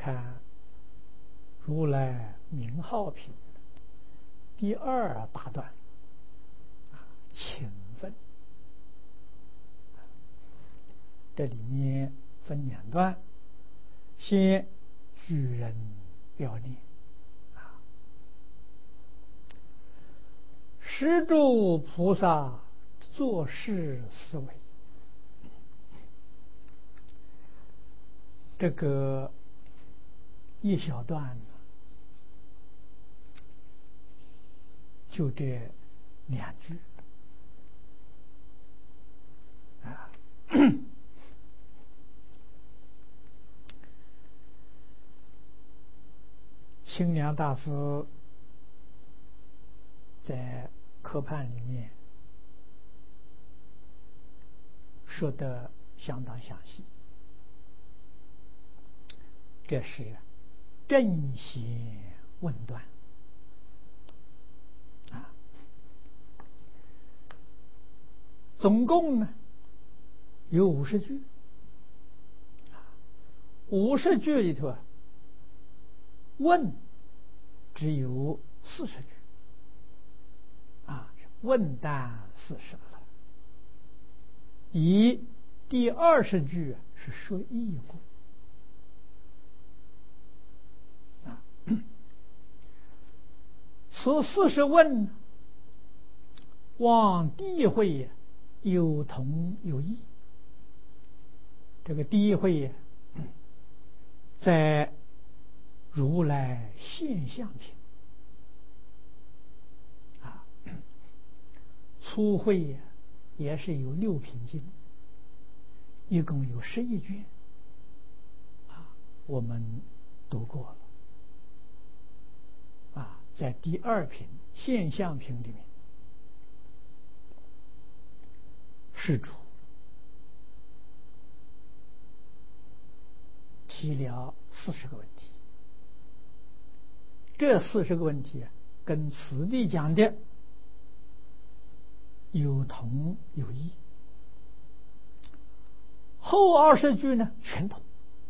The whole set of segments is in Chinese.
看如来名号品第二大段请分，这里面分两段，先举人要念十诸菩萨作事思维，这个一小段就这两句清凉大师在科判里面说得相当详细，这是正邪问断总共呢有50句，50句里头问只有40句问答40了。以第20句是说义故此40问望地会有同有异。这个第一会在如来现象品初会也是有6品经，一共有11卷我们读过了在第2品现象品里面，施主提了40个问题，这40个问题跟此地讲的有同有异，后20句呢全同，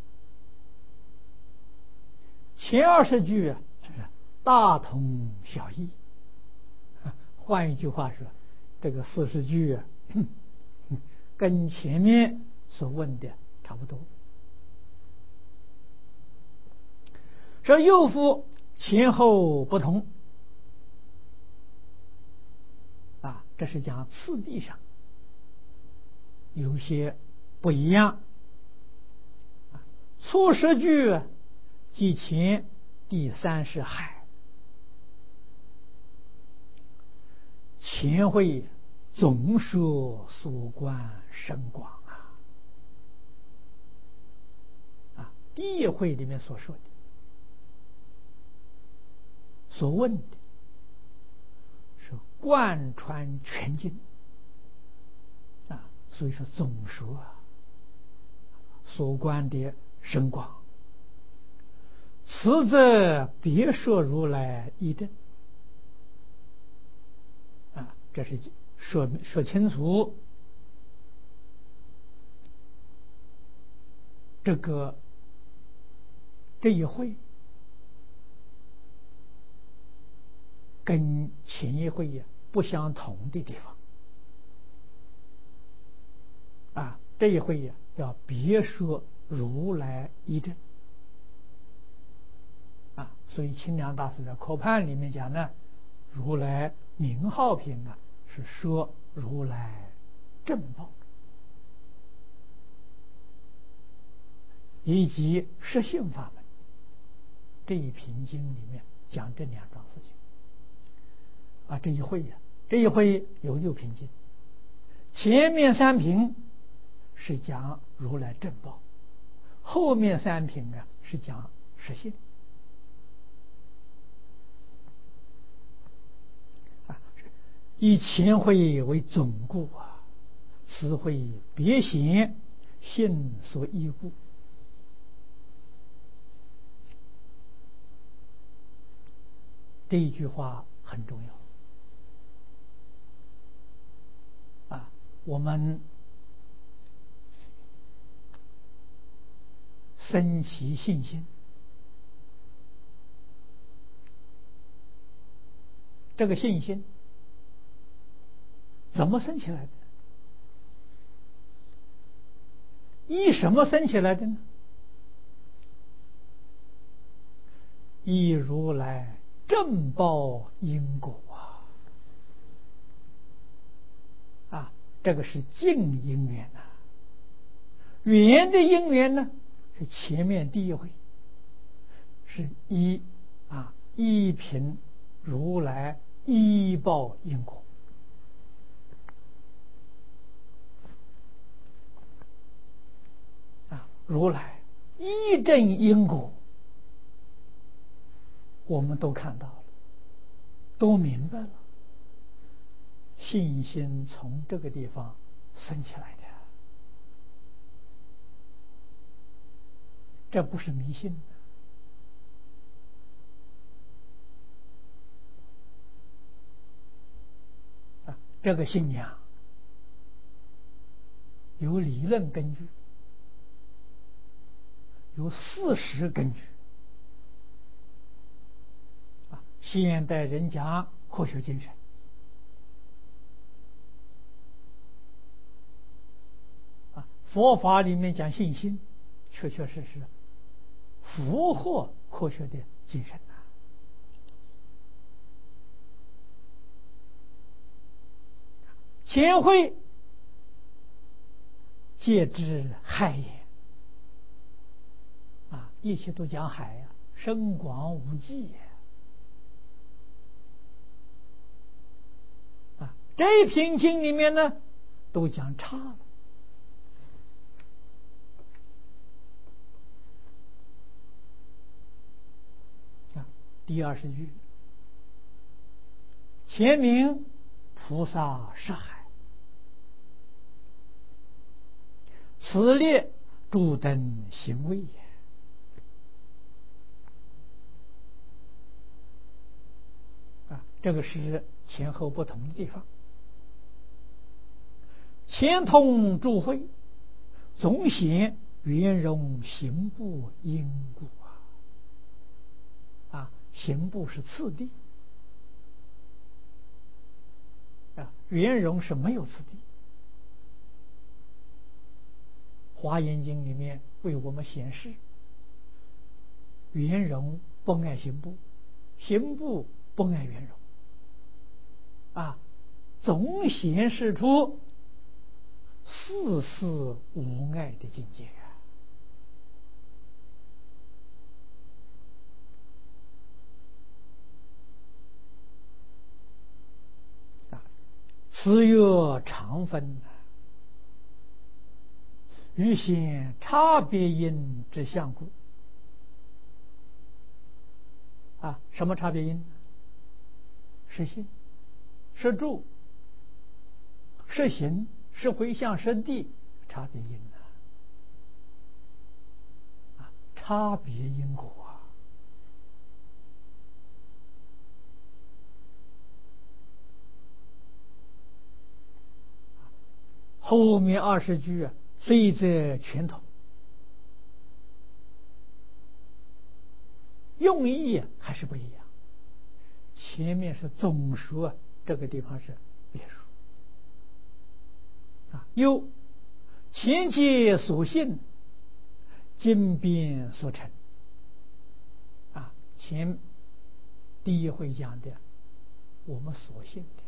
前20句大同小异。换一句话说，这个40句跟前面所问的差不多。说又复前后不同这是讲次第上有些不一样。初10句即前第30海，前会总说所观深广第一会里面所说的所问的是贯穿全经所以说总说所观的深广，此则别说如来一真这是说清楚这一会跟前一会不相同的地方这一会要别说如来一真所以清凉大师在科判里面讲呢，如来名号品是说如来正报以及实性法门，这一品经里面讲这2桩事情这一会有6品经，前面3品是讲如来正报，后面3品是讲实性以前会为总故此会别显性所依故。这一句话很重要我们深习信心这个信心怎么生起来的？依什么生起来的呢？依如来正报因果啊！这个是净因缘呐。缘的因缘呢，是前面第一回，是依凭如来依报因果如来依正因果，我们都看到了，都明白了，信心从这个地方生起来的，这不是迷信的这个信仰有理论根据，有事实根据现代人讲科学精神佛法里面讲信心，确确实实符合科学的精神前会戒之海也一切都讲海深广无际这一篇经里面呢都讲差了第20句，前明菩萨是海，此列诸等行为也。这个是前后不同的地方。前通诸会，总显圆融行部因故行部是次第圆融是没有次第。华严经里面为我们显示，圆融不爱行部，行部不爱圆融总显示出四事无碍的境界此曰常分于显差别因之相故什么差别因？是心，是住，是行，是回向，是地，差别因差别因果后面20句虽则全统，用意还是不一样。前面是总说，这个地方是别说有前界所信，经变所成前第一回讲的我们所信的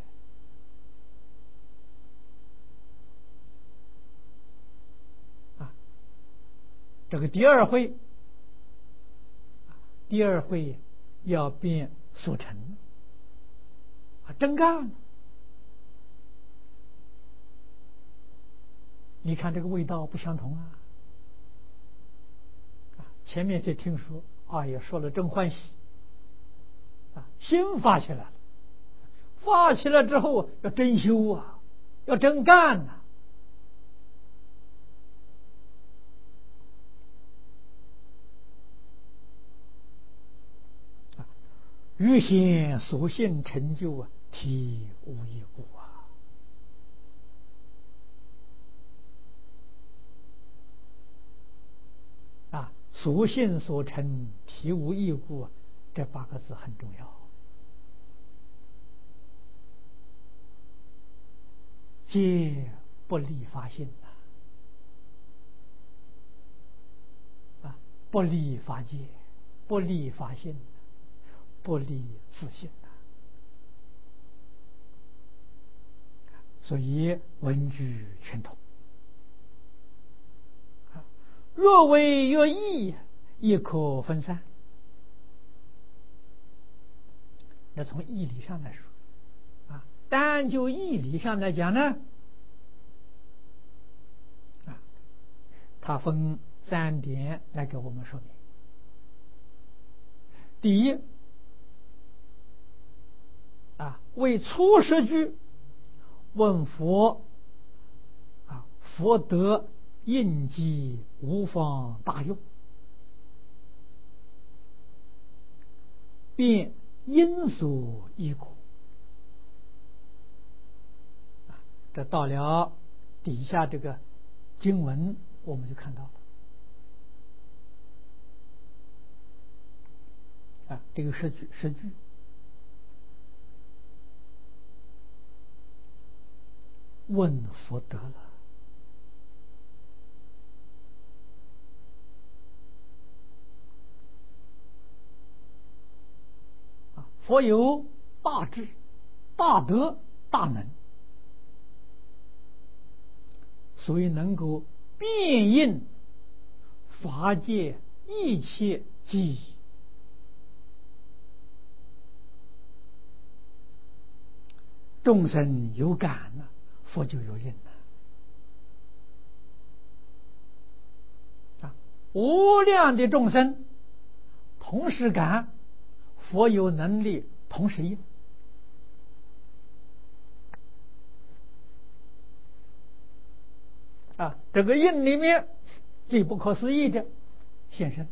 这个第二回要变所成真干你看这个味道不相同前面就听说也说了真欢喜心发起来了，发起来之后要真修要真干于显所现成就体无异故所现所成体无异故这8个字很重要皆不离法性不离法界，不离法性，不离自性所以文具全通。若为约义，亦可分散。要从义理上来说单就义理上来讲呢它分3点来给我们说明。第一为初识句问佛佛得应机无方大用，便因所依故。这到了底下这个经文，我们就看到了这个诗句问佛得了。佛有大智、大德、大能，所以能够辨应法界一切机宜。众生有感了，佛就有应了无量的众生同时感，佛有能力同时应这个应里面最不可思议的现身，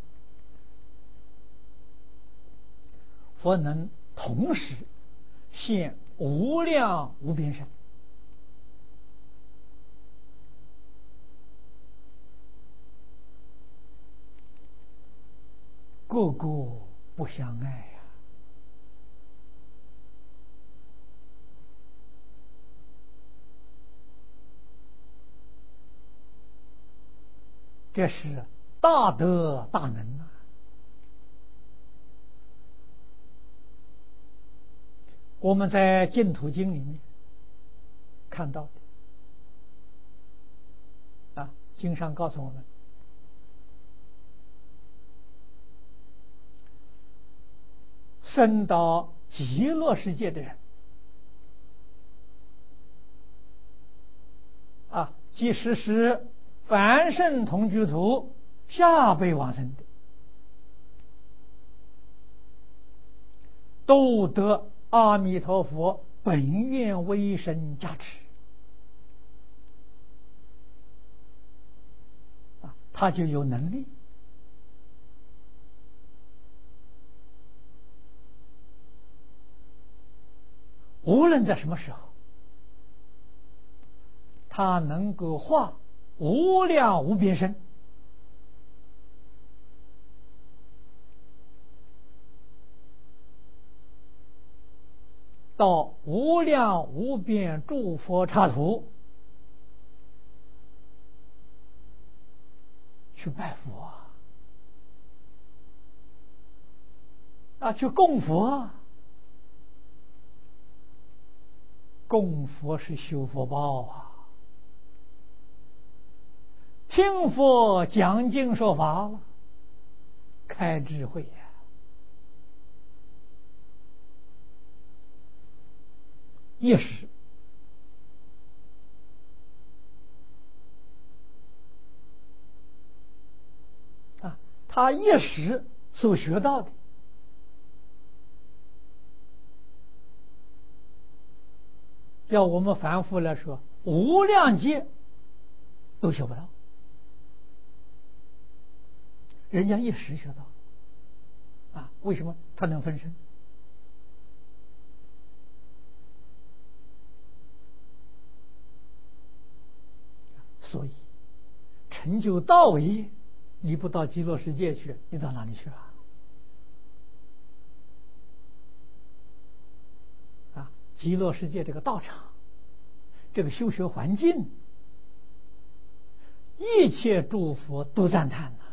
佛能同时现无量无边身，个个不相爱这是大德大能我们在净土经里面看到的经上告诉我们，升到极乐世界的人即使是凡圣同居土下辈往生的，都得阿弥陀佛本愿威神加持他就有能力无论在什么时候，他能够化无量无边身，到无量无边诸佛刹土去拜佛去供佛供佛是修福报听佛讲经说法了，开智慧一时他一时所学到的要我们凡夫来说无量劫都学不到，人家一时学到为什么他能分身？所以成就道业，你不到极乐世界去，你到哪里去极乐世界这个道场这个修学环境，一切诸佛都赞叹了。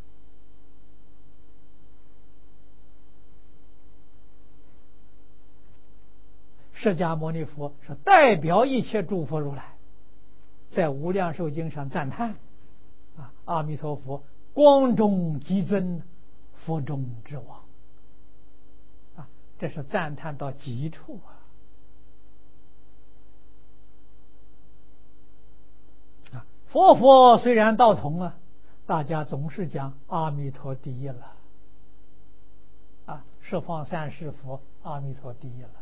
释迦牟尼佛是代表一切诸佛如来，在无量寿经上赞叹阿弥陀佛光中极尊，佛中之王这是赞叹到极处佛虽然道同大家总是讲阿弥陀第一了十方三世佛阿弥陀第一了。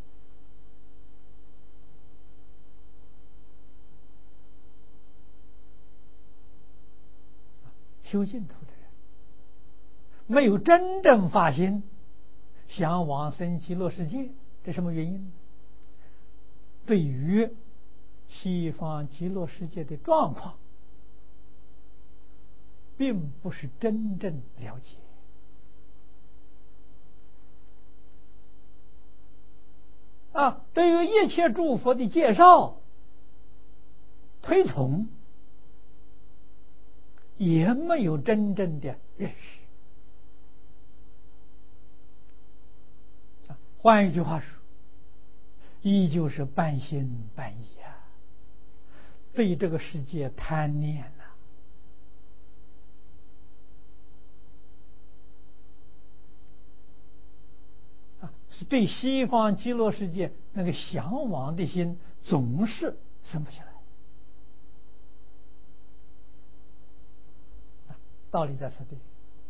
修净土的人没有真正发心想往生极乐世界，这什么原因呢？对于西方极乐世界的状况并不是真正了解对于一切诸佛的介绍推崇也没有真正的认识。换一句话说，依旧是半信半疑对这个世界贪念对西方极乐世界那个向往的心总是生不起来。道理在此地。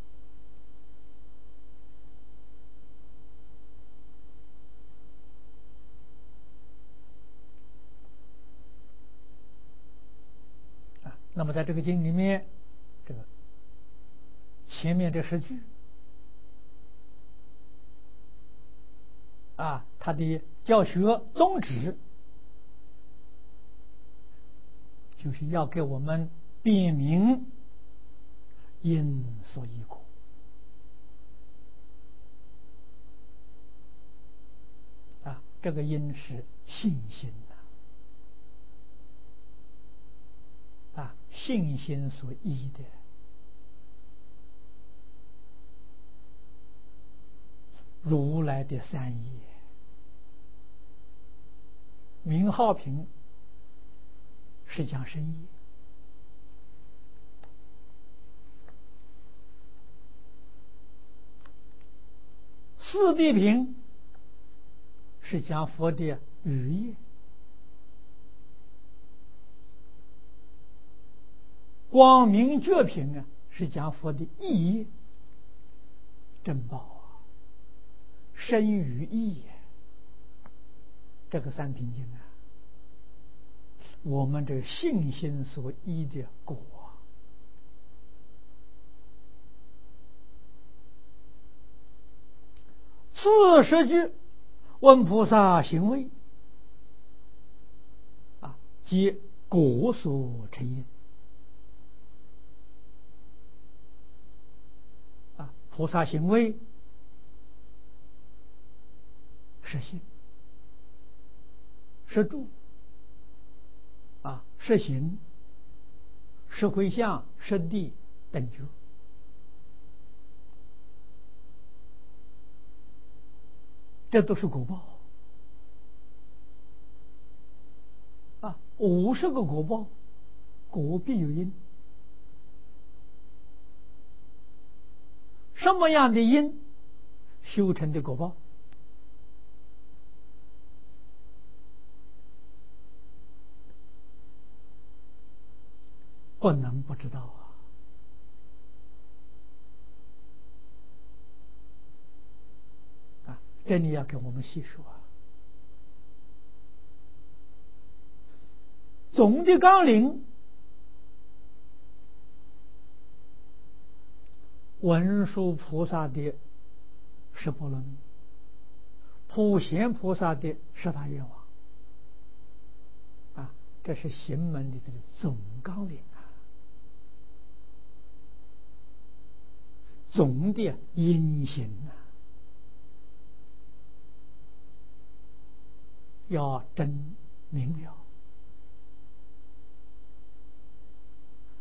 那么在这个经里面，这个前面这10句他的教学宗旨就是要给我们辨明因所依果这个因是信心信心所依的如来的三业。名号品是讲身业，四谛品是讲佛的语业，光明觉品是讲佛的意业，珍宝身语意这个三品经我们这信心所依的果40句问菩萨行为即果所成因菩萨行为是心是住是行是回向是地等觉这都是果报50个果报，果必有因。什么样的因修成的果报？不能不知道这里要给我们细说总的纲领，文殊菩萨的十波罗蜜，普贤菩萨的十大愿望这是行门里的总纲领总的因行要真明了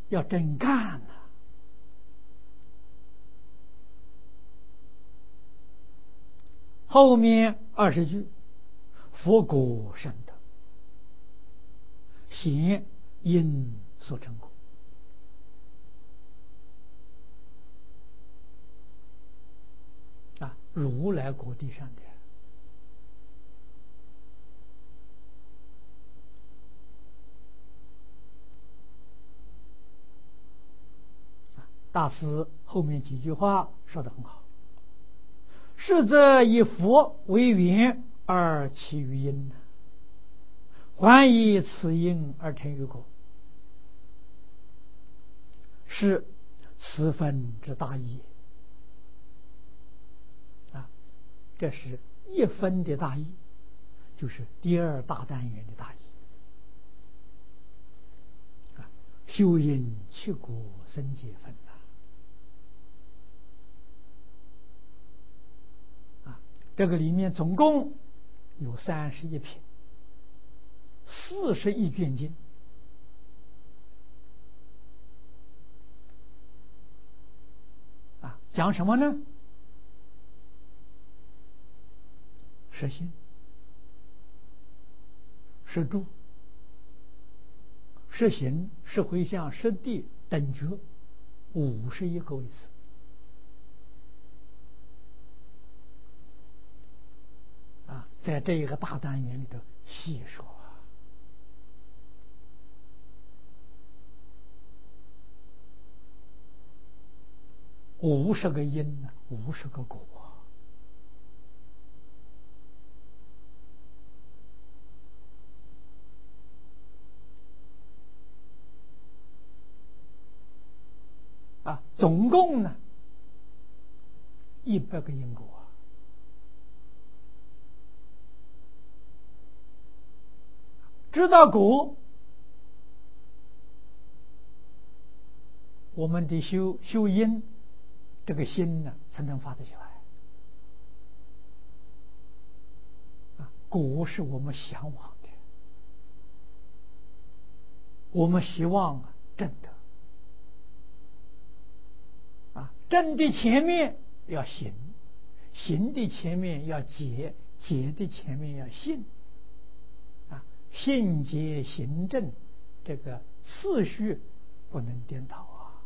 要真干呐。后面20句，佛果圣德，显因所成果。如来果地上的大师后面几句话说得很好：是则以佛为缘而起于因，还以此因而成于果，是此分之大义。这是一分的大义，就是第二大单元的大义。修因七果生解分这个里面总共有31品，41卷经。讲什么呢？是心，是住，是行，是回向，是地等觉，51个位次。在这一个大单元里头细说50个因，50个果。总共呢100个因果。知道果，我们的修因，这个心呢才能发得起来。果是我们向往的，我们希望证得。证的前面要行，行的前面要解，解的前面要信。信解行证，这个次序不能颠倒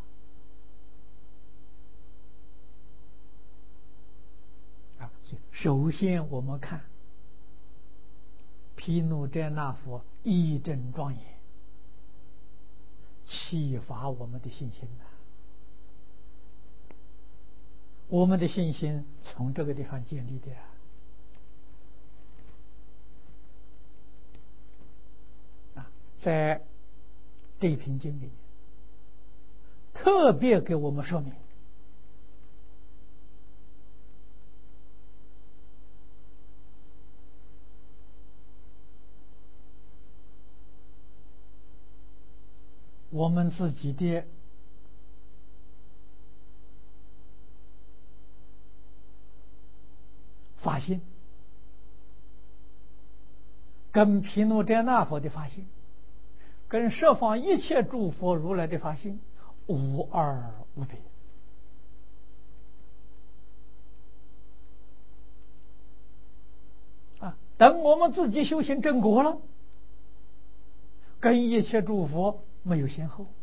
首先我们看毗卢遮那佛义正庄严，启发我们的信心我们的信心从这个地方建立的在这一品经里面特别给我们说明，我们自己的发心跟毗卢遮那佛的发心，跟十方一切诸佛如来的发心无二无别。等我们自己修行正果了，跟一切诸佛没有先后。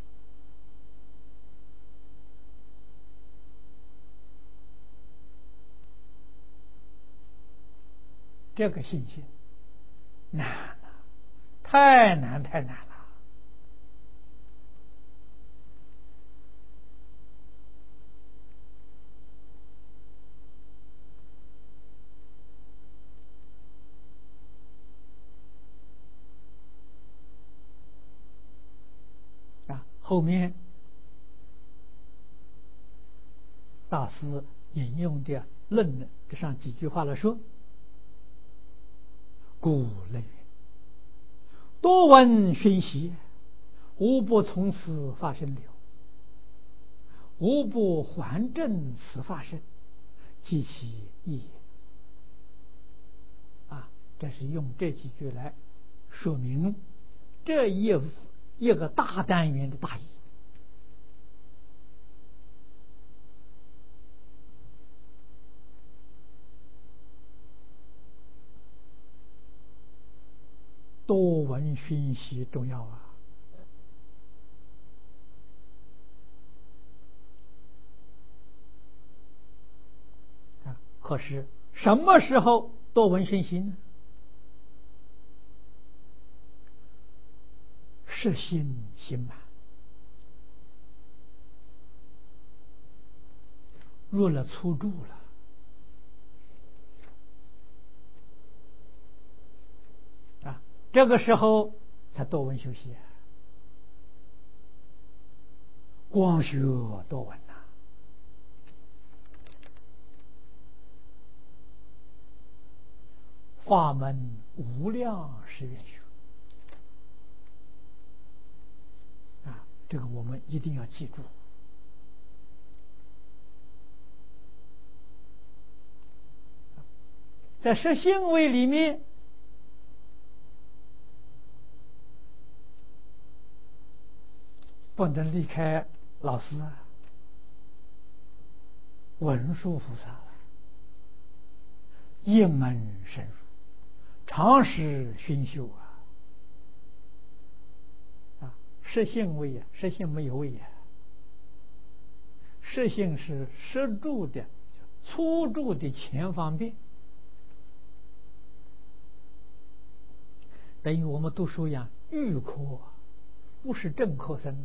这个信心难了，太难太难了。后面大师引用的论这上几句话来说：故类多闻熏习，无不从此发生了，无不还正此发生，即其意。这是用这几句来说明这一个大单元的大意。 多闻熏习重要啊！可是什么时候多闻熏习呢？是心心满，入了粗住了，这个时候才多闻修习，光学多闻呐。法门无量是愿学这个我们一定要记住。在实行为里面，不能离开老师文殊菩萨一门深入，常识熏修实行位实行没有位实行是实住的粗住的前方便，等于我们读书一样，预科不是正科生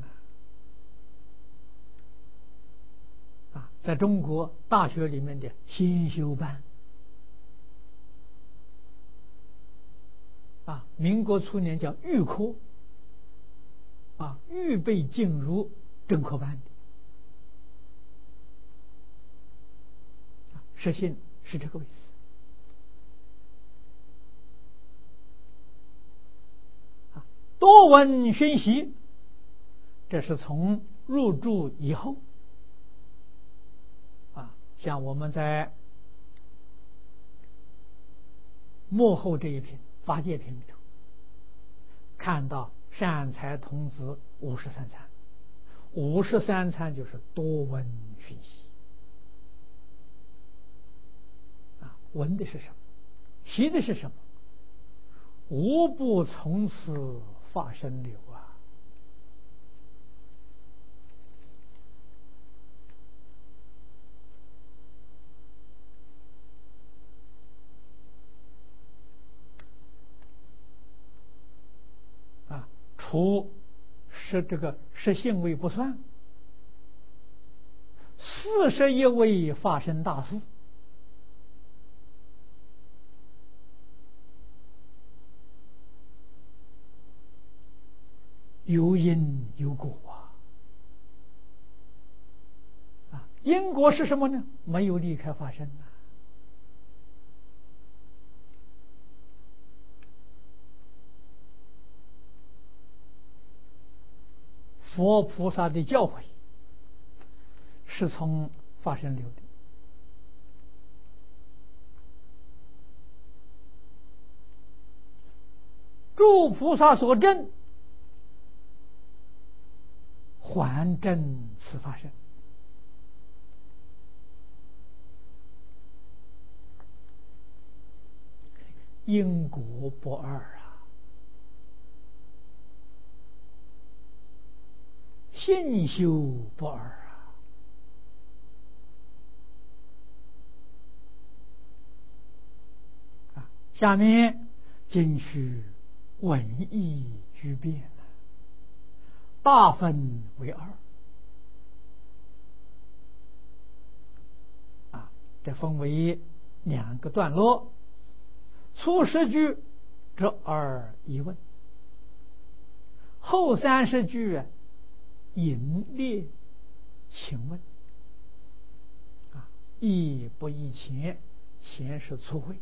在中国大学里面的先修班民国初年叫预科预备进入正科班的实行是这个意思多闻熏习，这是从入住以后像我们在幕后这一品法界品里头看到善财童子53参，53参就是多闻熏习闻的是什么？习的是什么？无不从此发生流除是这个实行位不算，41位发生大事，有因有果因果是什么呢？没有离开发生佛菩萨的教诲是从发生流的，诸菩萨所证，还证此发生。因果不二信修不二下面今须文义居变大分为二这分为2个段落。初10句这二疑问，后30句引列请问义不义前，前是初会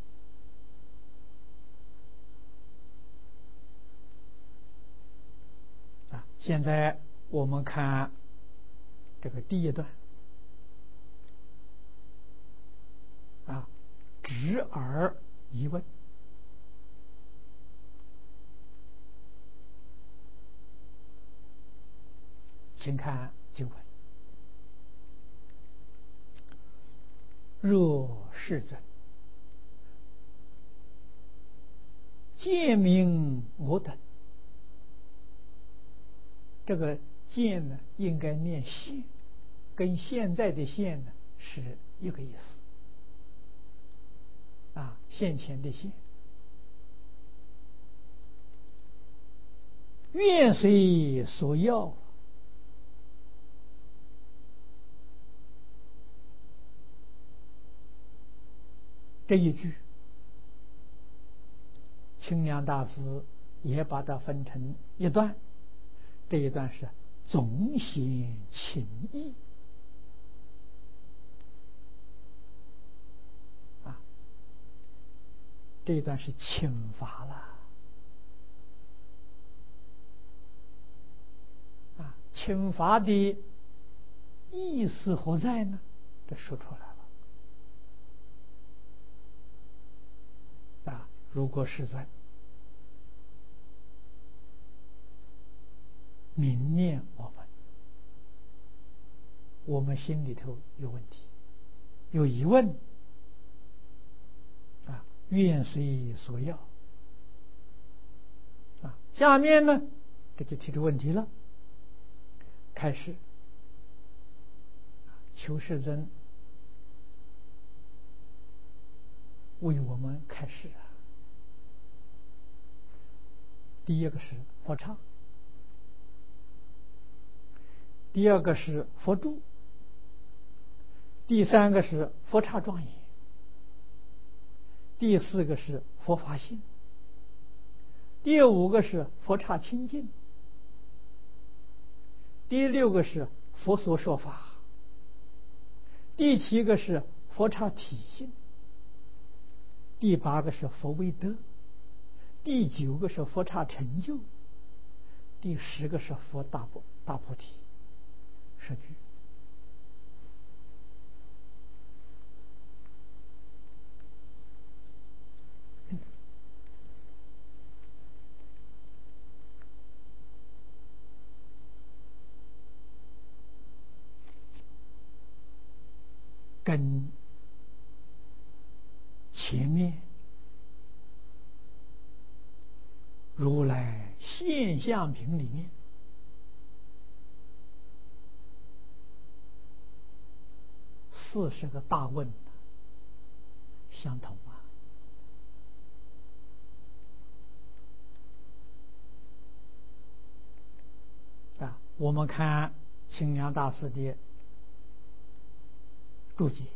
现在我们看这个第一段直耳疑问，请看经文：若世尊， 见明我等，这个见呢应该念现，跟现在的现呢是一个意思啊，现前的现。愿随所要，这一句清凉大师也把它分成一段，这一段是总显情意啊，这一段是请法了啊，请法的意思何在呢？这说出来了啊，如果世尊明念我们心里头有问题，有疑问啊，愿随所要啊。下面呢，这就提出问题了，开始求世尊为我们开示啊。第一个是佛刹，第二个是佛住，第三个是佛刹庄严，第四个是佛法性，第五个是佛刹清净，第六个是佛所说法，第七个是佛刹体性，第八个是佛威德，第九个是佛刹成就，第10个是佛大菩提10句。跟前面如来现象品里面40个大问相同啊！我们看清凉大师的注解，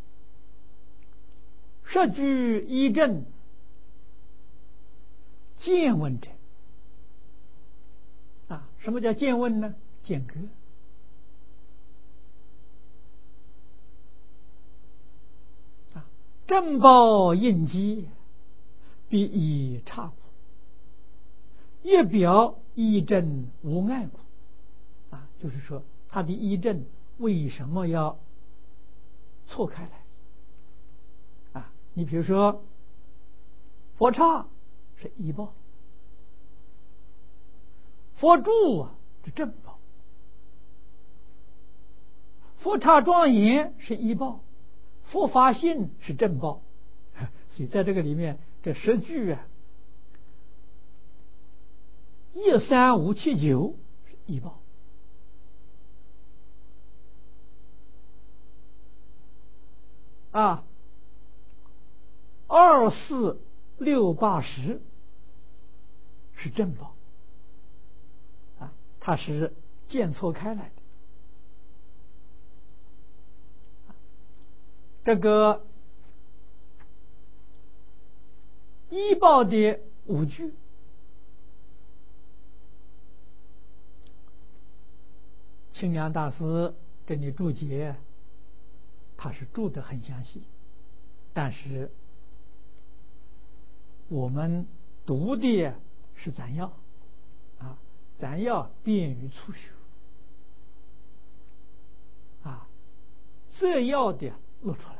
十句一正见问者啊，什么叫见问呢？间隔啊，正报应机，必以差故，一表一正无碍故啊，就是说他的一正为什么要错开来啊？你比如说佛刹是依报，佛住是正报，佛刹庄严是依报，佛法性是正报，所以在这个里面这10句啊，13579是依报啊，24680是正报啊，它是间错开来的。这个依报的5句，清凉大师给你注解，他是注得很详细，但是我们读的是咱要啊，咱要便于初学啊，这要的露出来，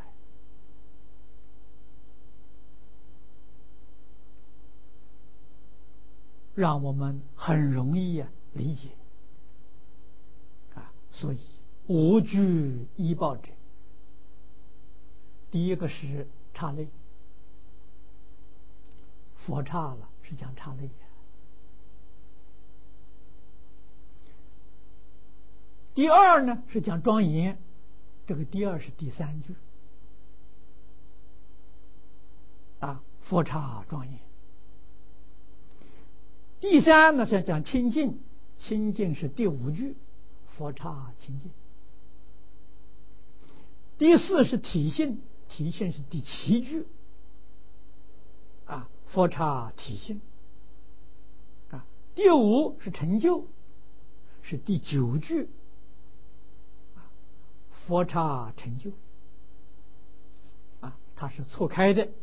让我们很容易理解啊。所以5句依报者，第一个是刹类，佛刹了是讲刹类。第二呢是讲庄严，这个第二是第三句啊，佛刹庄严。第三呢是讲清净，清净是第五句，佛刹清净。第四是体性，体性是第七句啊，佛刹体性啊。第五是成就，是第九句啊，佛刹成就啊，它是错开的。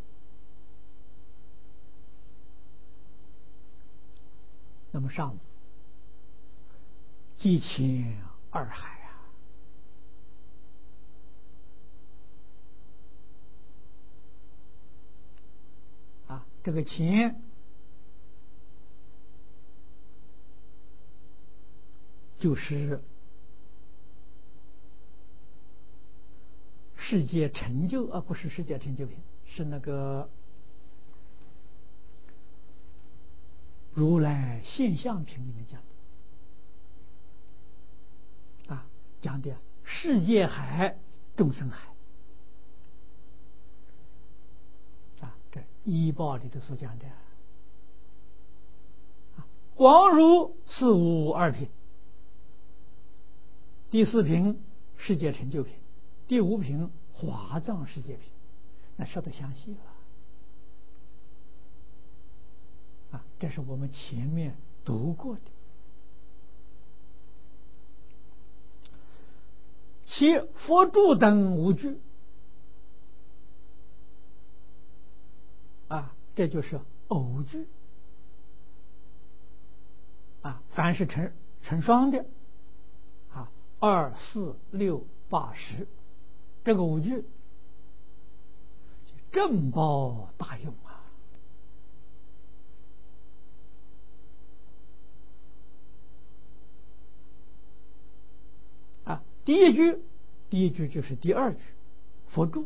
那么上午即前二海啊，这个前就是世界成就，而不是世界成就品，是那个如来现象品里面讲的啊，讲的世界海、众生海啊，这医报里头所讲的啊，广如四无二品，第四品世界成就品，第五品华藏世界品，那说得详细了啊，这是我们前面读过的。其佛住等无据啊，这就是偶句啊，凡是成双的啊，2、4、6、8、10，这个五句正报大用啊。第一句就是第二句，佛住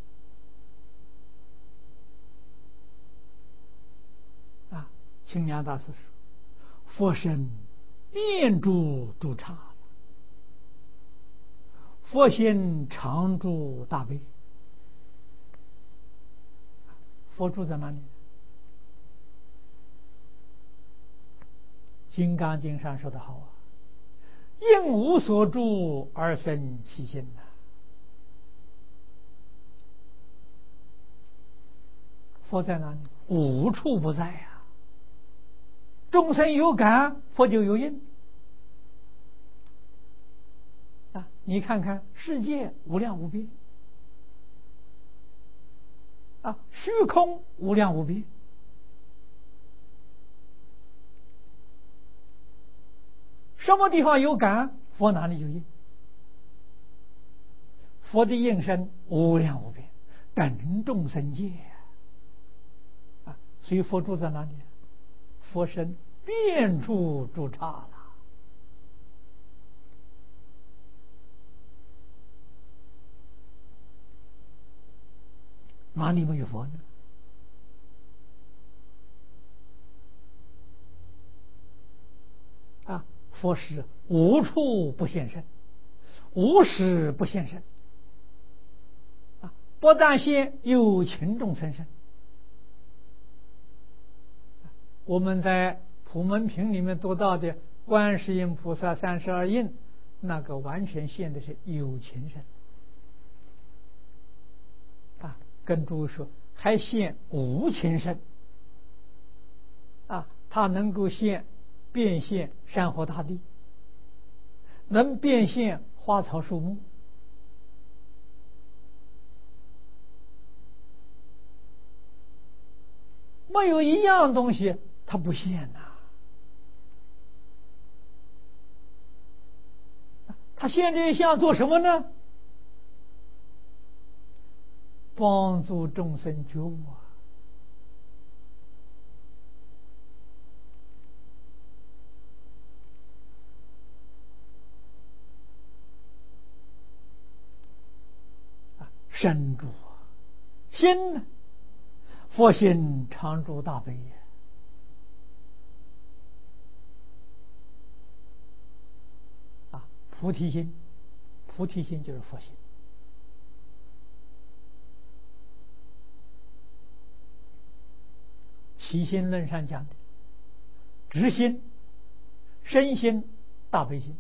啊。清凉大师说：“佛身遍诸诸刹，佛心常住大悲。”佛住在哪里？《金刚经》上说的好啊，应无所住而生其心呐。佛在哪里？无处不在呀。众生有感，佛就有应啊。你看看世界无量无边啊，虚空无量无边，什么地方有感，佛哪里有应。佛的应身无量无边，等众生界啊。所以佛住在哪里？佛身遍处诸刹了。哪里没有佛呢？啊，佛是无处不现身，无时不现身啊！不但现有情众生身，我们在普门品里面读到的观世音菩萨32应，那个完全现的是有情身啊。跟诸位说，还现无情身啊，它能够变现山河大地，能变现花草树木，没有一样东西它不现呐。他现这一项做什么呢？帮助众生觉悟身住心呢？佛心常住大悲菩提心，菩提心就是佛心。起心论上讲的，直心、身心、大悲心。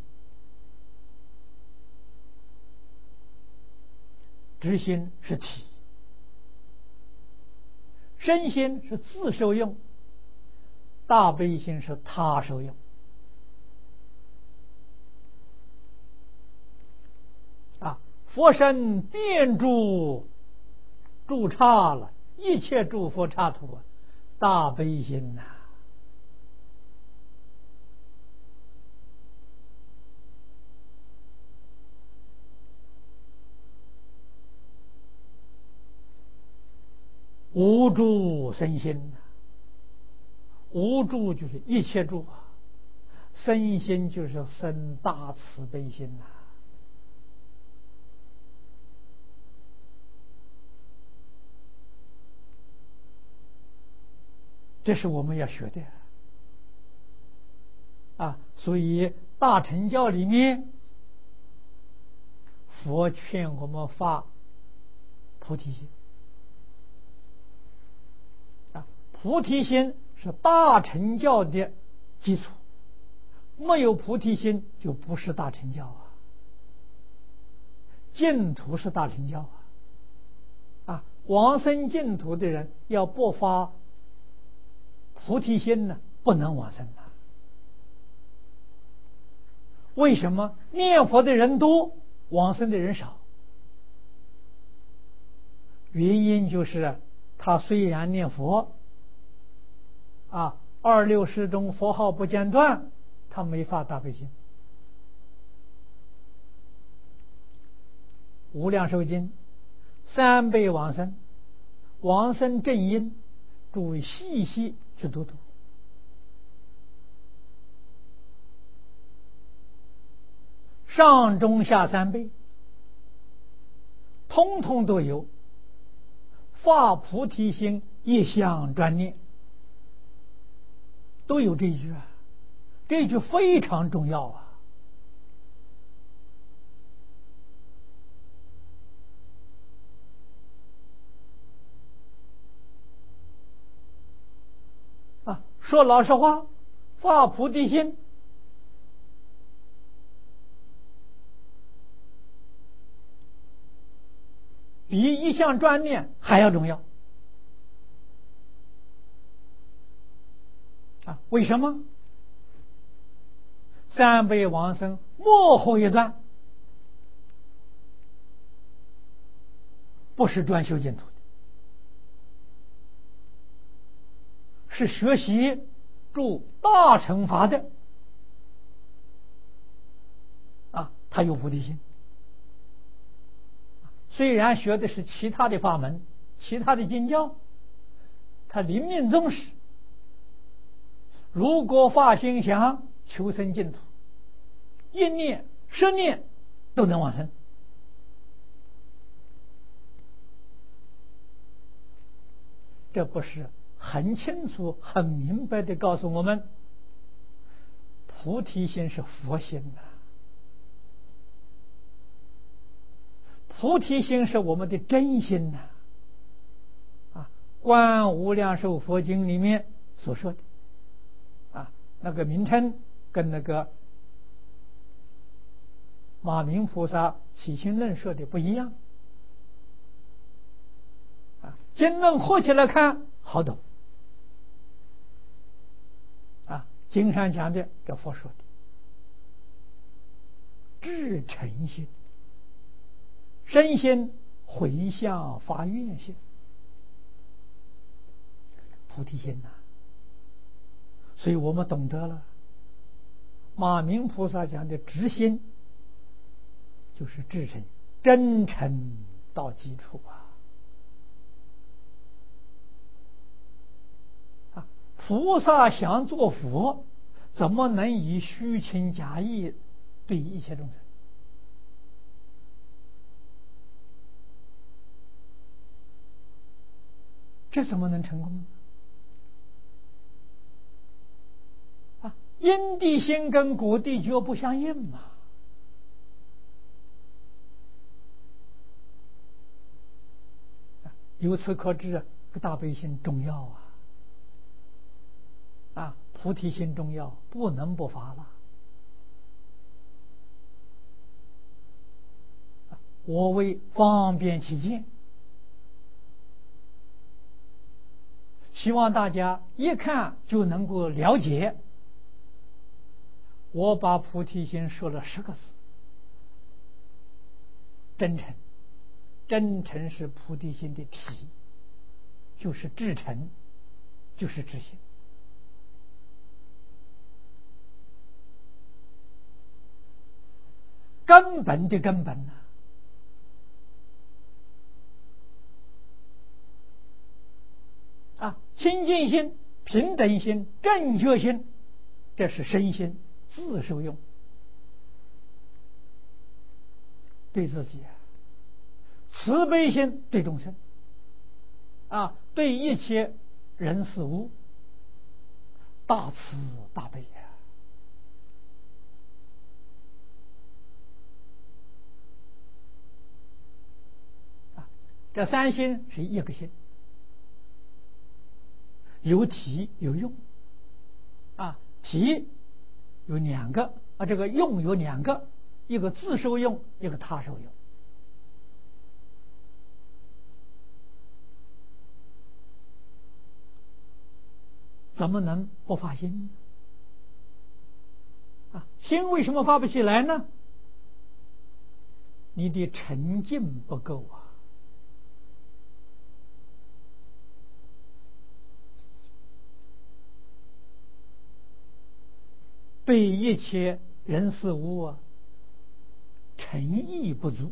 直心是体，身心是自受用，大悲心是他受用。佛身遍诸诸刹了，一切诸佛刹土大悲心呐。无诸身心，无诸就是一切诸身心就是生大慈悲心呐。这是我们要学的所以大乘教里面，佛劝我们发菩提心菩提心是大乘教的基础，没有菩提心就不是大乘教净土是大乘教往生净土的人要不发菩提心呢，不能往生为什么？念佛的人多，往生的人少。原因就是他虽然念佛260中佛号不间断，他没发大悲心。无量寿经3辈往生，往生正因，诸位细细去读读。上中下3辈通通都有发菩提心，一向专念，都有这一句这一句非常重要说老实话，发菩提心比一向专念还要重要为什么？3辈往生末后一段不是专修净土的，是学习诸大乘法的他有菩提心。虽然学的是其他的法门，其他的经教，他临命终时，如果发心想求生净土，一念10念都能往生。这不是很清楚很明白的告诉我们，菩提心是佛心菩提心是我们的真心观无量寿佛经里面所说的那个名称跟那个马明菩萨起心论说的不一样经论合起来看好懂经上讲的这佛说的至诚心，身心回向发愿心，菩提心所以我们懂得了马明菩萨讲的直心就是至诚，真诚到基础菩萨想做佛，怎么能以虚情假意对一切众生？这怎么能成功呢？因地心跟果地觉不相应嘛。 由此可知，大悲心重要菩提心重要，不能不发了。我为方便起见，希望大家一看就能够了解。我把菩提心说了10个字：真诚。真诚是菩提心的体，就是至诚，就是至心。根本的根本清净心、平等心、正觉心，这是身心自受用，对自己慈悲心对众生对一切人事物大慈大悲这3心是一个心，有体有用体有2个这个用有2个，一个自受用，一个他受用。怎么能不发心心为什么发不起来呢？你的沉静不够对一切人事物诚意不足，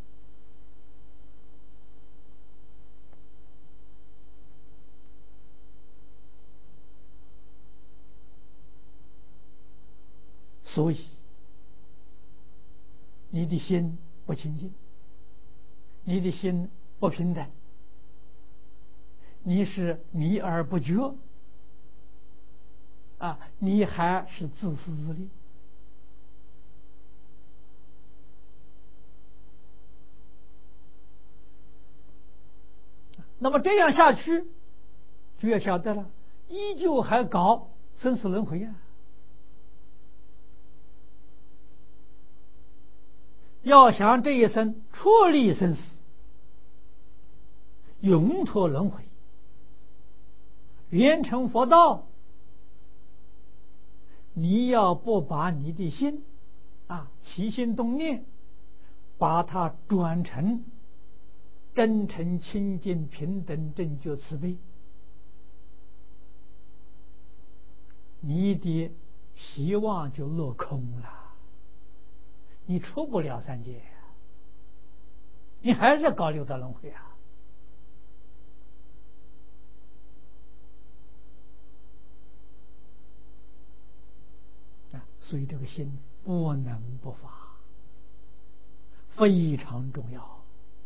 所以你的心不清净，你的心不平等，你是迷而不觉你还是自私自利。那么这样下去，就要晓得了，依旧还搞生死轮回要想这一生脱离生死，永脱轮回，圆成佛道，你要不把你的心起心动念，把它转成真诚清净平等正觉慈悲，你的希望就落空了，你出不了3界你还是搞六道轮回所以这个心不能不发，非常重要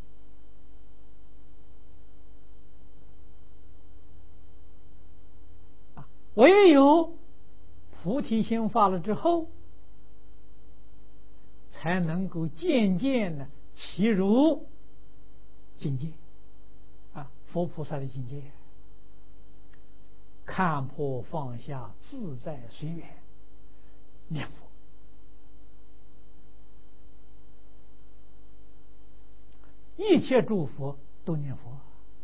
唯有菩提心发了之后，才能够渐渐的起入境界佛菩萨的境界，看破放下，自在随缘，念佛。一切诸佛都念佛，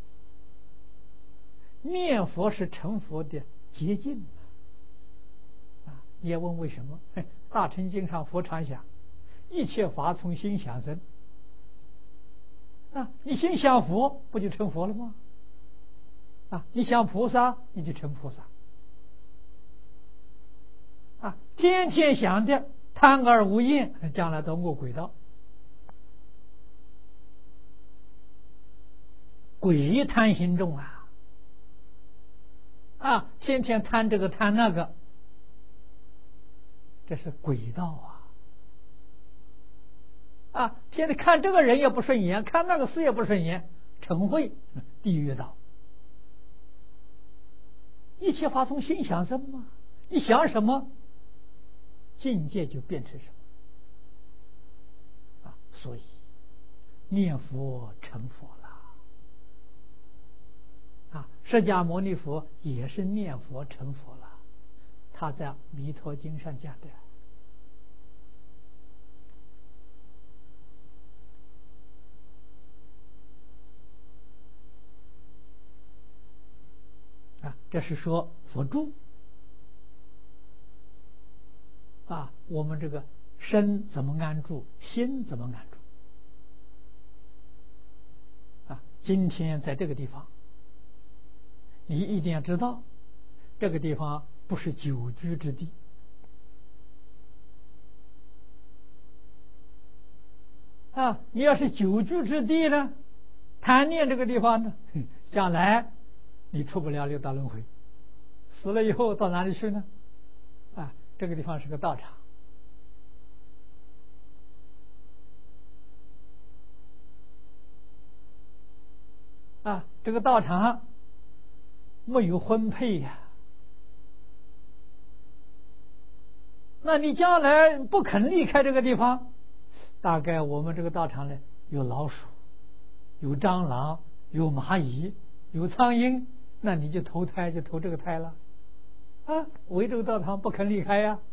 念佛是成佛的捷径你也问为什么？大乘经上佛常讲，一切法从心想生你心想佛，不就成佛了吗？你想菩萨，你就成菩萨天天想着贪而无厌，将来到恶鬼道。鬼贪心重天天贪这个贪那个，这是鬼道天天看这个人也不顺眼，看那个事也不顺眼，嗔恚，地狱道。一切法从心想生嘛，你想什么，境界就变成什么所以念佛成佛了释迦牟尼佛也是念佛成佛了，他在《弥陀经》上讲的。这是说佛住我们这个身怎么安住，心怎么安住今天在这个地方，你一定要知道，这个地方不是久居之地你要是久居之地呢，贪念这个地方呢，将来你出不了六道轮回，死了以后到哪里去呢？这个地方是个道场这个道场没有婚配呀，那你将来不肯离开这个地方，大概我们这个道场呢，有老鼠，有蟑螂，有蚂蚁，有苍蝇，那你就投胎就投这个胎了围这个道场不肯离开呀，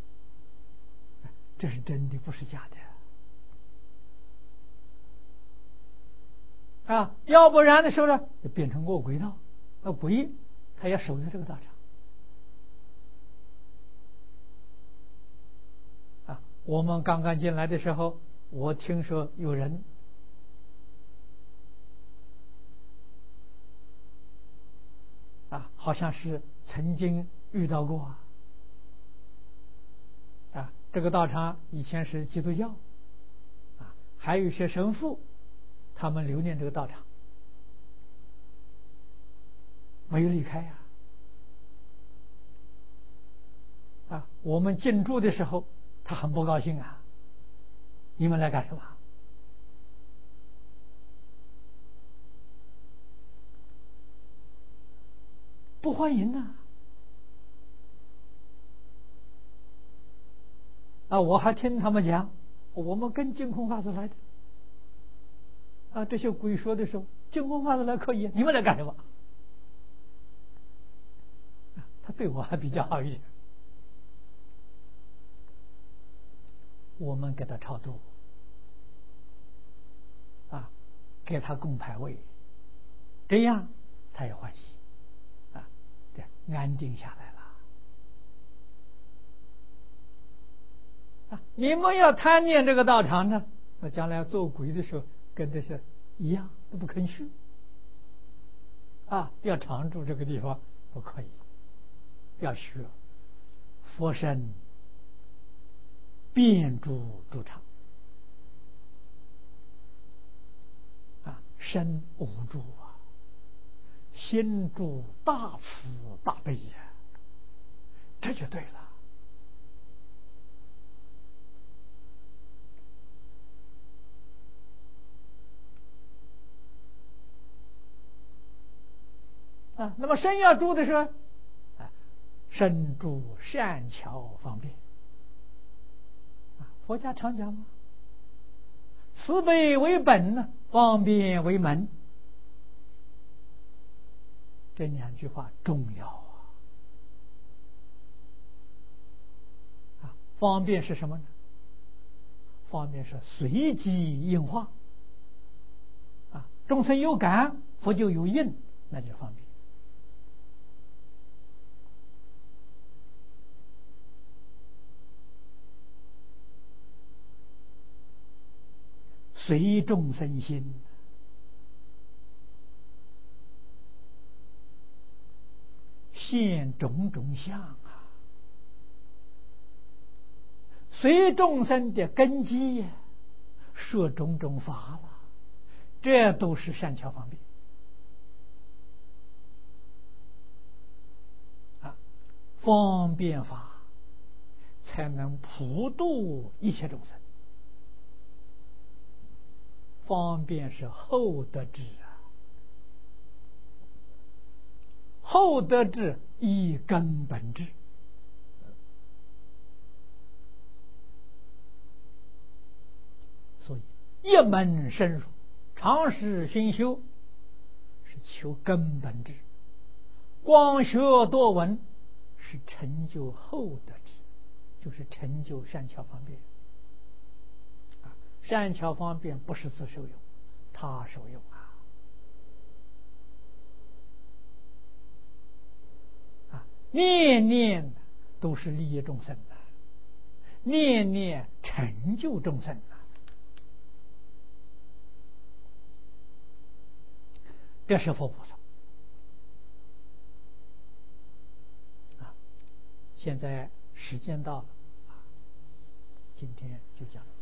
这是真的，不是假的要不然的时候呢，就变成恶鬼道，那鬼他要守在这个道场我们刚刚进来的时候，我听说有人好像是曾经遇到过这个道场以前是基督教还有一些神父，他们留念这个道场，没有离开我们进驻的时候，他很不高兴你们来干什么？不欢迎我还听他们讲，我们跟净空法师来的这些鬼说的时候，净空法师来可以，你们来干什么？他对我还比较好一点，我们给他超度给他供牌位，这样他也欢喜这安定下来了你们要贪念这个道场呢，那将来做鬼的时候跟这些一样，都不肯去要常住这个地方不可以，要学佛身遍住诸场身无住心住大慈大悲这就对了那么身要住的时候身住善巧方便佛家常讲嘛，慈悲为本呢，方便为门，这两句话重要方便是什么呢？方便是随机应化众生有感，佛就有应，那就方便随众生心，现种种相随众生的根基说种种法了，这都是善巧方便方便法才能普度一切众生。方便是厚德智厚德智依根本智所以一门深入，长时熏修，是求根本智光学多闻是成就厚德之，就是成就善巧方便。善巧方便不是自受用，他受用念念都是利益众生的，念念成就众生的，这是佛菩萨。现在时间到了，今天就讲。